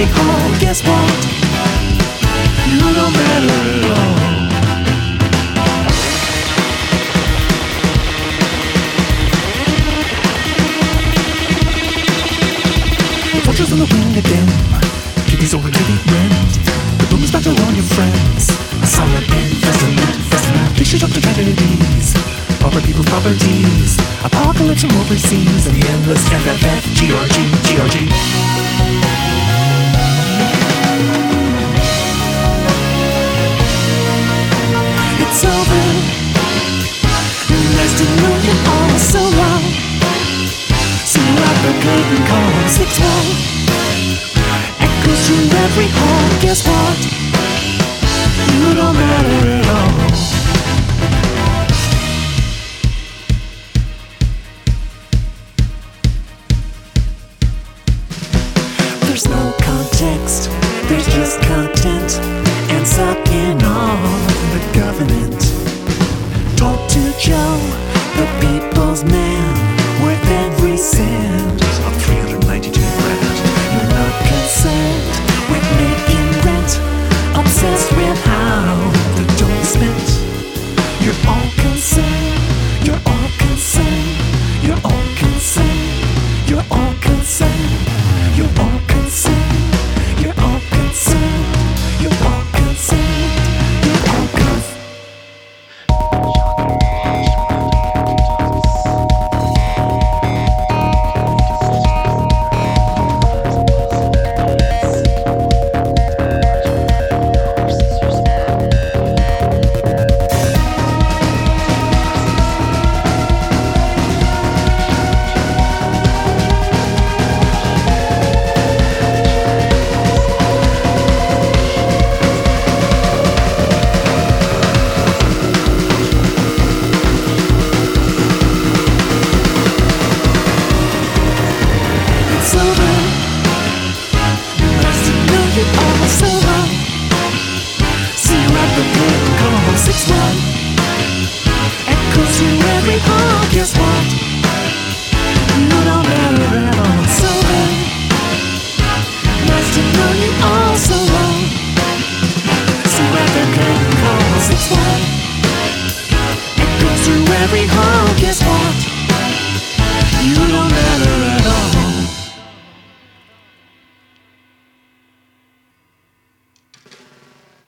every hall. Guess what? You don't matter at all. Vultures on the wing again. Kitties over kitty rent. The boom is back to all your friends. A solid investment. Fishes up to tragedies. Pauper people's properties. Apocalypse from overseas. And the endless FFF. GRG. It's over. Nice to know you all so long. So out the curtain call 6-1. Echoes through every hall. Guess what? You don't matter at all. There's no context, there's just content. And sucking on the government. Talk to Joe, the people's man, worth every cent of 392 grand. You're not concerned with making rent, obsessed with how the dough is spent. You're all concerned, you're all concerned, you're all concerned, you're all concerned, you're all concerned, you're all concerned, you're all concerned, you're all concerned. It's over. Nice to know you all so long. See you at the curtain call 6-1. Echoes through every hall. Guess what? You don't matter at all. It's over. Nice to know you all so long. See you at the curtain call 6-1. Echoes through every hall. Guess what?